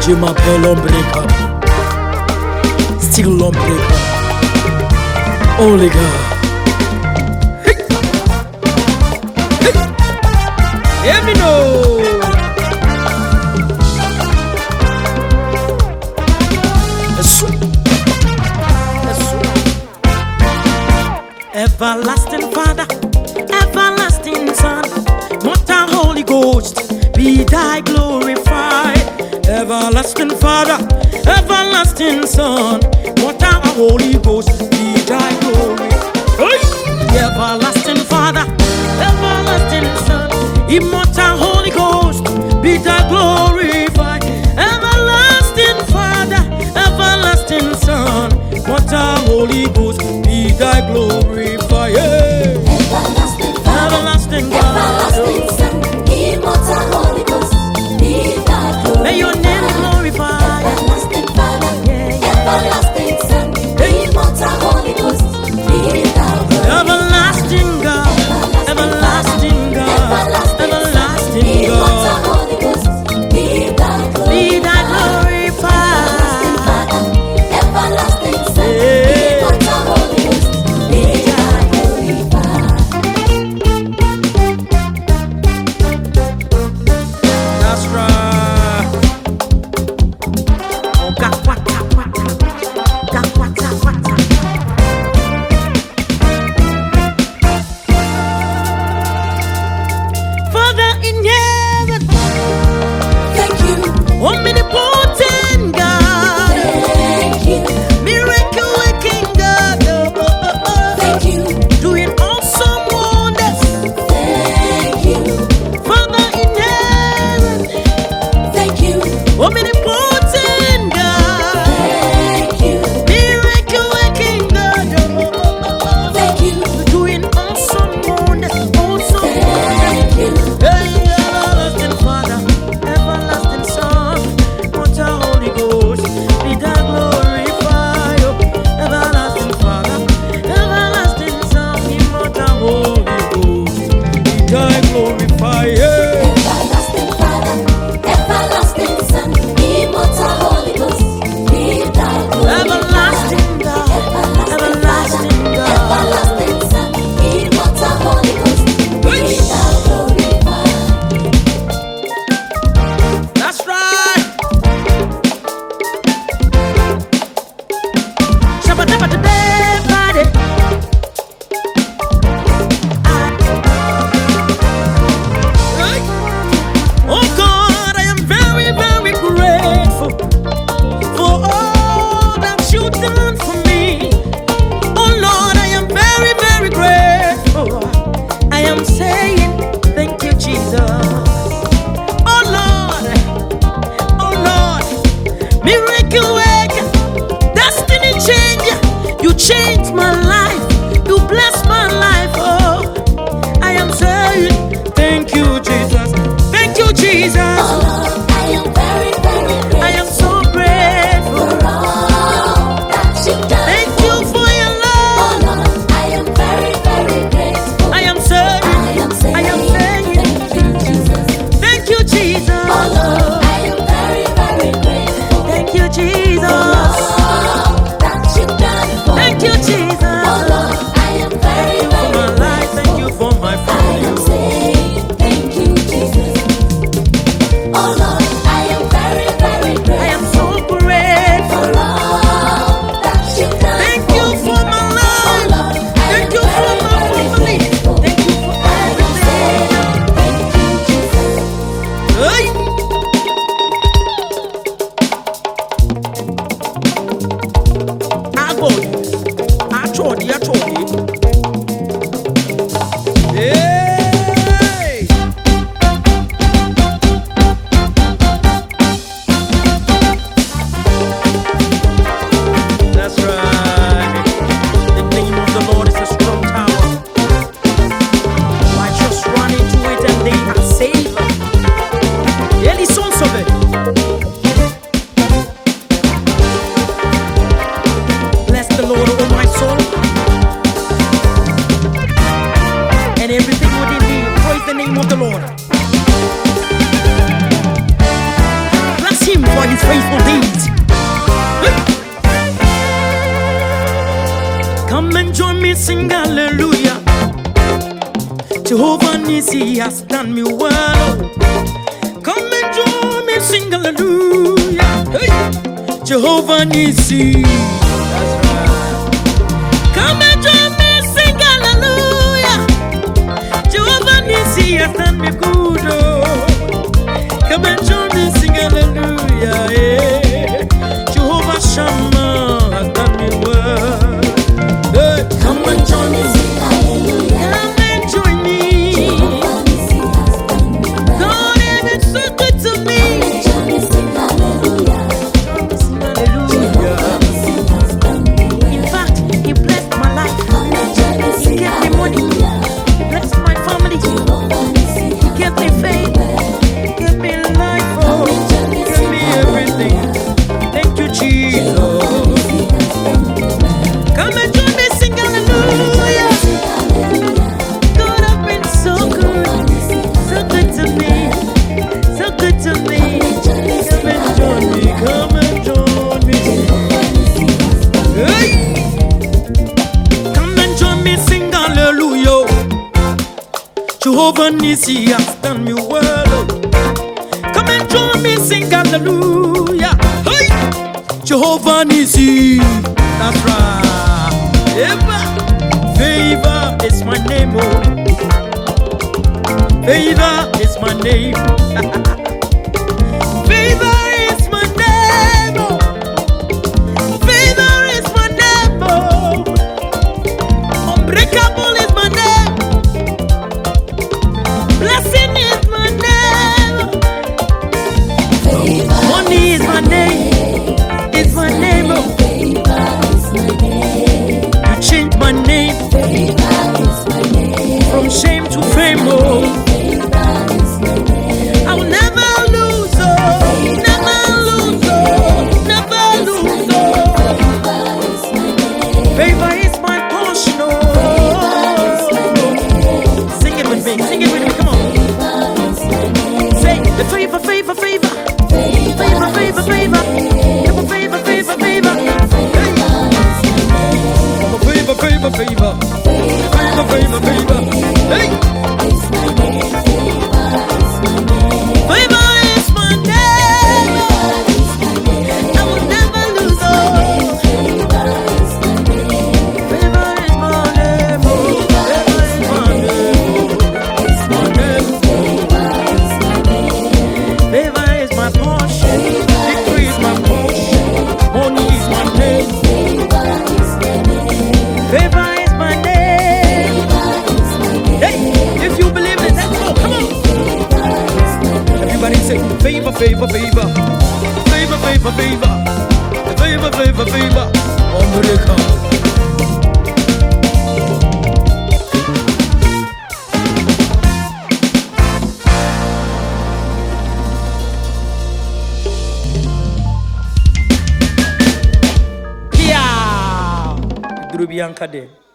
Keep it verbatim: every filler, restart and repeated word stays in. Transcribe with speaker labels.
Speaker 1: Je m'appelle Ombreka. Still Ombreka. Oh les gars. Hey. Hey. Let me know. Everlasting Father, everlasting Son, Mother Holy Ghost, be thy glorified. Everlasting Father, everlasting Son, Mother Holy Ghost, be thy glory. Hey! Everlasting Father, everlasting Son, Immortal Holy Ghost, be thy glorified. Everlasting Father, everlasting Son, Mother Holy Ghost, be thy glorified. Yeah.
Speaker 2: Everlasting Father,
Speaker 1: Everlasting God,
Speaker 2: everlasting Son, Immortal Holy Ghost, be thy glorified.
Speaker 1: may your name glorified.
Speaker 2: Everlasting Father,
Speaker 1: Yeah, yeah.
Speaker 2: everlasting Son, Immortal Holy Ghost, be thy glorified.
Speaker 1: Everlasting God, everlasting God, everlasting
Speaker 2: Immortal
Speaker 1: God,
Speaker 2: Holy Ghost, be thy
Speaker 1: be thy
Speaker 2: Everlasting
Speaker 1: glorified.
Speaker 2: Father, everlasting Son,
Speaker 1: Yeah.
Speaker 2: Immortal Holy Ghost, be thy glorified.
Speaker 1: That's right. Oh, God, what, what, what, God, what, what, what. Father in heaven,
Speaker 2: Thank you,
Speaker 1: omnipotent God,
Speaker 2: thank you,
Speaker 1: miracle working God, oh, oh, oh, oh.
Speaker 2: thank you,
Speaker 1: doing awesome wonders.
Speaker 2: thank you,
Speaker 1: Father in heaven,
Speaker 2: thank you,
Speaker 1: omnipotent God,
Speaker 2: thank you,
Speaker 1: miracle working God, oh, oh, oh, oh.
Speaker 2: thank you,
Speaker 1: doing awesome wonders, awesome
Speaker 2: thank you.
Speaker 1: wonders. Hey, everlasting Father, everlasting Son, what a Holy Ghost, be thou glorified. Oh, everlasting Father, everlasting Son, immortal Holy Ghost, be thou glorified. Yeah.
Speaker 2: Everlasting Father, everlasting Son, Immortal Holy Ghost, be thy glorified.
Speaker 1: Everlasting God, everlasting God.
Speaker 2: Everlasting Son, Immortal Holy Ghost, be thou glorified.
Speaker 1: That's right. Shabba dabba da day, body. I- his faithful deeds. Come and join me, sing hallelujah. Jehovah Nissi has done me well. Come and join me, sing hallelujah. Hey. Jehovah Nissi. That's right. Come and join me, sing hallelujah. Jehovah Nissi has done me good. Oh. Come and join me, sing hallelujah. Yeah. Jehovah Shammah has done me well. Hey.
Speaker 2: Come and join me, sing hallelujah.
Speaker 1: Come and join me.
Speaker 2: Jehovah Nissi has done me well.
Speaker 1: God has been so good to me.
Speaker 2: Come and join me, sing hallelujah.
Speaker 1: Sing hallelujah.
Speaker 2: Jehovah Nissi has done me well.
Speaker 1: In fact, He blessed my life.
Speaker 2: Come and join me,
Speaker 1: He
Speaker 2: sing
Speaker 1: gave me money.
Speaker 2: hallelujah.
Speaker 1: He blessed my family.
Speaker 2: Jehovah Nissi
Speaker 1: He
Speaker 2: has
Speaker 1: gave me
Speaker 2: done me
Speaker 1: faith.
Speaker 2: well.
Speaker 1: He gave me life. Oh,
Speaker 2: Come and join me,
Speaker 1: He gave
Speaker 2: sing
Speaker 1: me everything.
Speaker 2: hallelujah.
Speaker 1: Thank you, Jesus.
Speaker 2: Jehovah Nissi has done me well.
Speaker 1: Come and join me, sing hallelujah.
Speaker 2: Sing hallelujah.
Speaker 1: God has been so good,
Speaker 2: Jehovah Nissi has
Speaker 1: so good to me, so good to me. Come and join me, come and join me. Hey. Come and join me, sing hallelujah. Jehovah Nissi has done me well. Come and join me, sing hallelujah. Hey. Jehovah Nissi, that's right. Eva. Favor is my name, oh. Favor is my name. Favor is my name, oh. Favor is my name, oh. Unbreakable is my name. Blessing is my name. Money is my name. It's my name, oh. You changed my name from shame to fame, oh. I will never lose, oh. Never lose, oh. Never lose, oh. Favor is my portion, oh. Sing it with me, sing it with me, come on. Say the favor, favor, favor. Favor, favor, favor. Favor, favor, favor, favor. Favor, favor, favor. Favor, favor, favor. Hey! Favor is my name. I will never lose, oh. Favor is my name. Favor is my name. It's my name. Favor is my portion. Victory is my portion. Money is my name. Favor is my name. Hey, if you believe it, let's go. Come on. Everybody say favor, favor, favor. Favor, favor, favor. Favor, favor, favor. America. Yeah. Drubianka de.